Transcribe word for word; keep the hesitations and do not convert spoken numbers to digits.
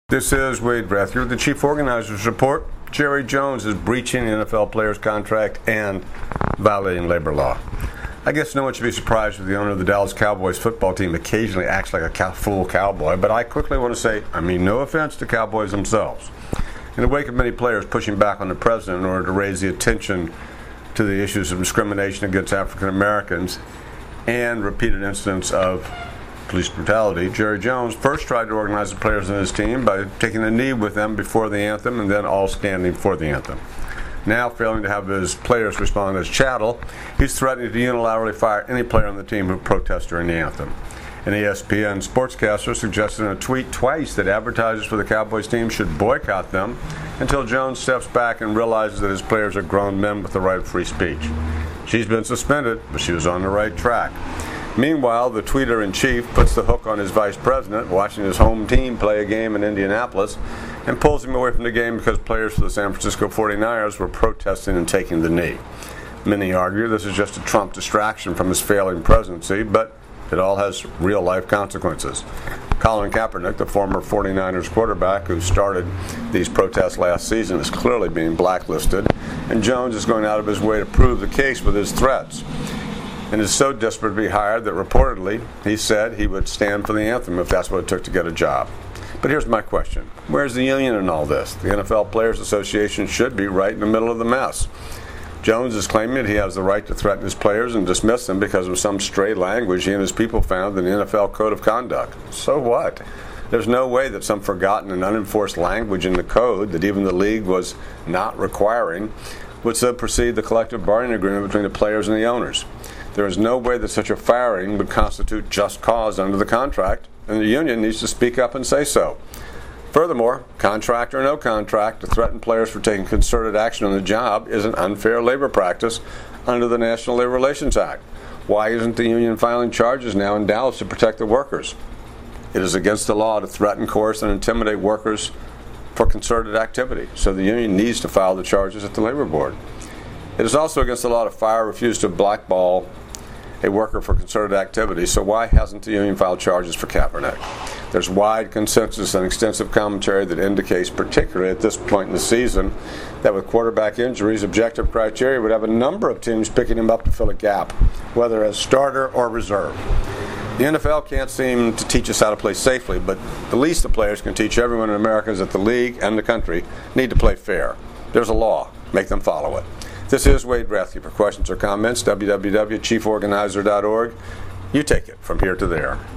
This is Wade Rathke with the Chief Organizers Report. Jerry Jones is breaching the N F L player's contract and violating labor law. I guess no one should be surprised if the owner of the Dallas Cowboys football team occasionally acts like a cow- fool cowboy, but I quickly want to say, I mean no offense to Cowboys themselves. In the wake of many players pushing back on the president in order to raise the attention to the issues of discrimination against African Americans and repeated incidents of police brutality, Jerry Jones first tried to organize the players in his team by taking a knee with them before the anthem and then all standing for the anthem. Now, failing to have his players respond as chattel, he's threatening to unilaterally fire any player on the team who protests during the anthem. An E S P N sportscaster suggested in a tweet twice that advertisers for the Cowboys team should boycott them until Jones steps back and realizes that his players are grown men with the right of free speech. She's been suspended, but she was on the right track. Meanwhile, the tweeter-in-chief puts the hook on his vice president watching his home team play a game in Indianapolis and pulls him away from the game because players for the San Francisco forty-niners were protesting and taking the knee. Many argue this is just a Trump distraction from his failing presidency, but it all has real-life consequences. Colin Kaepernick, the former forty-niners quarterback who started these protests last season, is clearly being blacklisted, and Jones is going out of his way to prove the case with his threats, and is so desperate to be hired that reportedly he said he would stand for the anthem if that's what it took to get a job. But here's my question. Where's the union in all this? The N F L Players Association should be right in the middle of the mess. Jones is claiming that he has the right to threaten his players and dismiss them because of some stray language he and his people found in the N F L Code of Conduct. So what? There's no way that some forgotten and unenforced language in the code that even the league was not requiring would supersede the collective bargaining agreement between the players and the owners. There is no way that such a firing would constitute just cause under the contract, and the union needs to speak up and say so. Furthermore, contract or no contract, to threaten players for taking concerted action on the job is an unfair labor practice under the National Labor Relations Act. Why isn't the union filing charges now in Dallas to protect the workers? It is against the law to threaten, coerce, and intimidate workers for concerted activity, so the union needs to file the charges at the labor board. It is also against the law to fire or refuse to blackball a worker for concerted activity, so why hasn't the union filed charges for Kaepernick? There's wide consensus and extensive commentary that indicates, particularly at this point in the season, that with quarterback injuries, objective criteria would have a number of teams picking him up to fill a gap, whether as starter or reserve. The N F L can't seem to teach us how to play safely, but the least the players can teach everyone in America is that the league and the country need to play fair. There's a law. Make them follow it. This is Wade Rathke. For questions or comments, w w w dot chief organizer dot org. You take it from here to there.